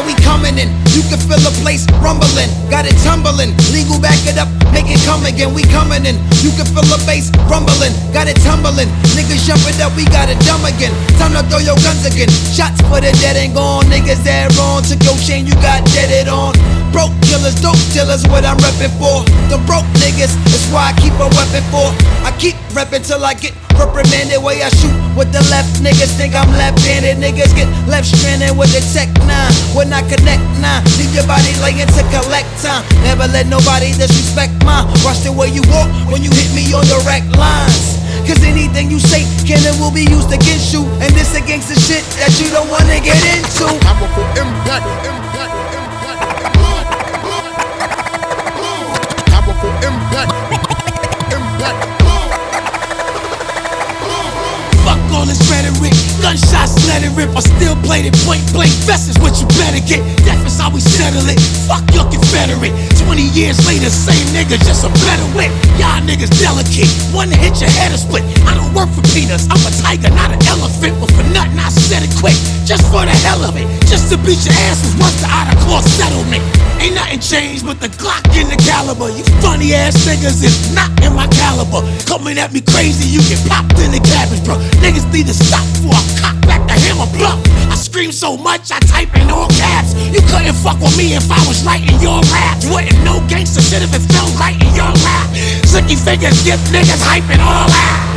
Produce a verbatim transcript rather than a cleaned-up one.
how we coming in. You can feel the place rumbling, got it tumbling. Legal back it up, make it come again. We coming in. You can feel the bass rumbling, got it tumbling. Niggas jumping up, we got it dumb again. Time to throw your guns again. Shots for the dead and gone. Niggas that wrong, took your chain, you got deaded on. Broke killers, dope dealers, what I'm reppin' for. The broke niggas, that's why I keep a weapon for. I keep reppin' till I get reprimanded. Way I shoot with the left, niggas think I'm left-handed. Niggas get left stranded with the tech nine. When I connect nine, leave your body laying to collect time. Never let nobody disrespect mine. Watch the way you walk when you hit me on direct lines. Cause anything you say can and will be used against you. And this against the shit that you don't wanna get into. Powerful impact, impact, impact, powerful impact, impact. Fuck all this rhetoric, gunshots let it rip. I still play it point blank. Best is what you better get. Death is how we settle it. Fuck your Confederate. Twenty years later, same nigga, just a better wit. Y'all niggas delicate. One hit your head is split. I don't work for peanuts. I'm a tiger, not an elephant. But for nothing, I said it quick, just for the hell of it. Just to beat your ass was worth the out of court settlement. Ain't nothing changed but the Glock and the caliber. You funny ass niggas is not in my caliber. Coming at me crazy, you get popped in the cabbage, bro. Niggas need to stop before I cock back the hammer blunt. I scream so much, I type in all caps. You couldn't fuck with me if I was writing your raps. Wouldn't know gangster shit if it felt right in your rap. Slicky fingers give niggas hype and all that.